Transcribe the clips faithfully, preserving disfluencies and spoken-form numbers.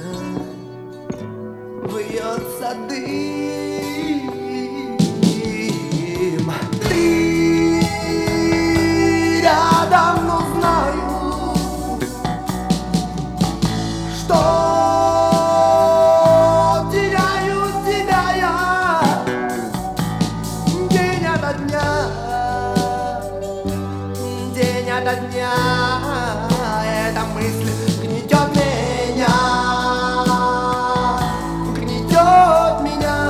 Вьется дым. Ты рядом, но знаю, что теряю тебя я день ото дня, день ото дня. Эта мысль гнетет меня, гнетет меня,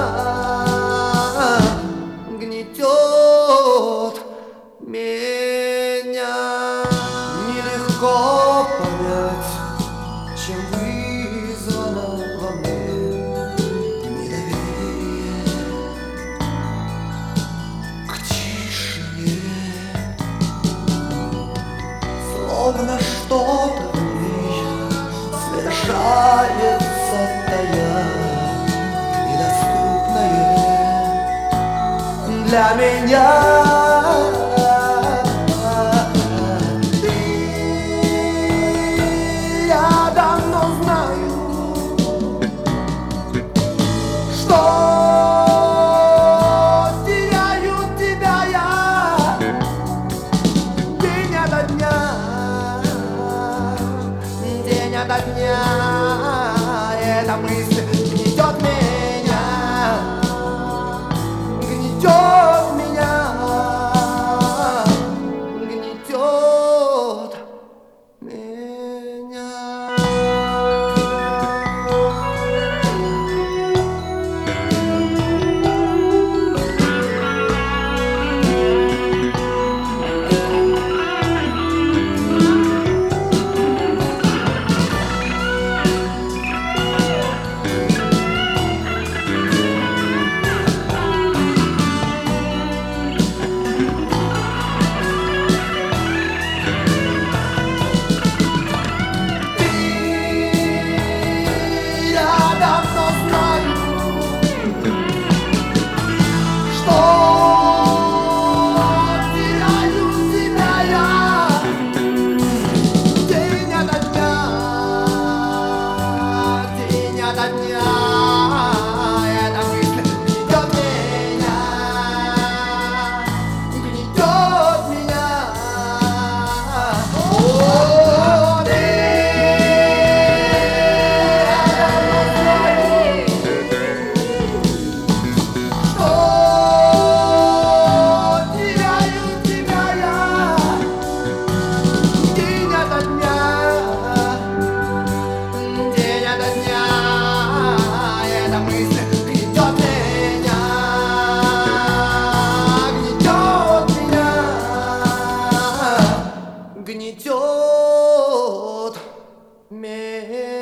гнетет меня. Нелегко понять, чем вызвано во мне недоверие к тишине. Словно что-то в ней совершается тая, недоступное для меня. Ты рядом, но знаю, что теряю тебя я день ото дня, день ото дня. Эта мысль гнетет меня, гнетет меня, гнетет меня. Гнетет меня.